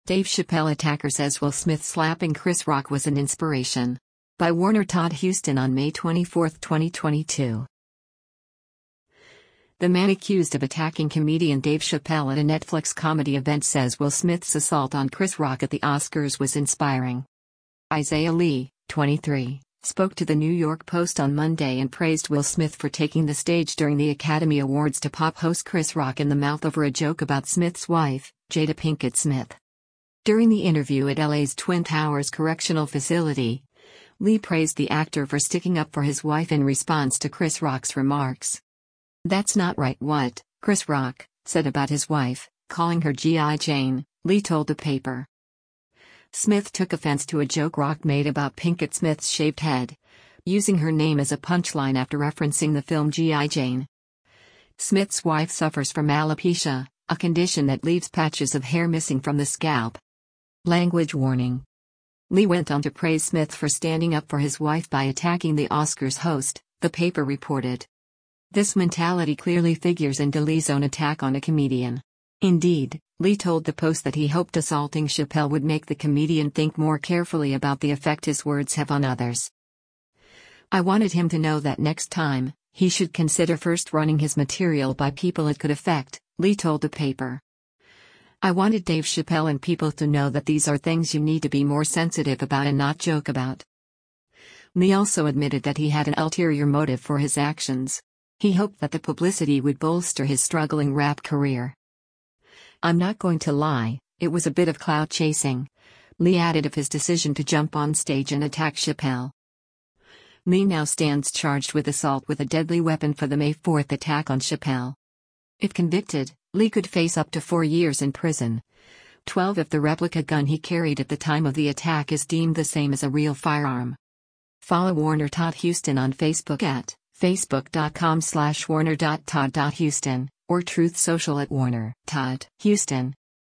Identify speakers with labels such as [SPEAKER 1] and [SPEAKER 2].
[SPEAKER 1] Dave Chappelle attacker says Will Smith slapping Chris Rock was an inspiration. By Warner Todd Huston on May 24, 2022. The man accused of attacking comedian Dave Chappelle at a Netflix comedy event says Will Smith's assault on Chris Rock at the Oscars was inspiring. Isaiah Lee, 23, spoke to the New York Post on Monday and praised Will Smith for taking the stage during the Academy Awards to pop host Chris Rock in the mouth over a joke about Smith's wife, Jada Pinkett Smith. During the interview at LA's Twin Towers Correctional Facility, Lee praised the actor for sticking up for his wife in response to Chris Rock's remarks. "That's not right what Chris Rock said about his wife, calling her G.I. Jane," Lee told the paper. Smith took offense to a joke Rock made about Pinkett Smith's shaved head, using her name as a punchline after referencing the film G.I. Jane. Smith's wife suffers from alopecia, a condition that leaves patches of hair missing from the scalp. Language warning. Lee went on to praise Smith for standing up for his wife by attacking the Oscars host, the paper reported. This mentality clearly figures in Lee's own attack on a comedian. Indeed, Lee told the Post that he hoped assaulting Chappelle would make the comedian think more carefully about the effect his words have on others. "I wanted him to know that next time, he should consider first running his material by people it could affect," Lee told the paper. "I wanted Dave Chappelle and people to know that these are things you need to be more sensitive about and not joke about." Lee also admitted that he had an ulterior motive for his actions. He hoped that the publicity would bolster his struggling rap career. "I'm not going to lie, it was a bit of clout chasing," Lee added of his decision to jump on stage and attack Chappelle. Lee now stands charged with assault with a deadly weapon for the May 4 attack on Chappelle. If convicted, Lee could face up to 4 years in prison. 12 if the replica gun he carried at the time of the attack is deemed the same as a real firearm. Follow Warner Todd Huston on Facebook at facebook.com/warner.todd.huston, or Truth Social at Warner Todd Huston.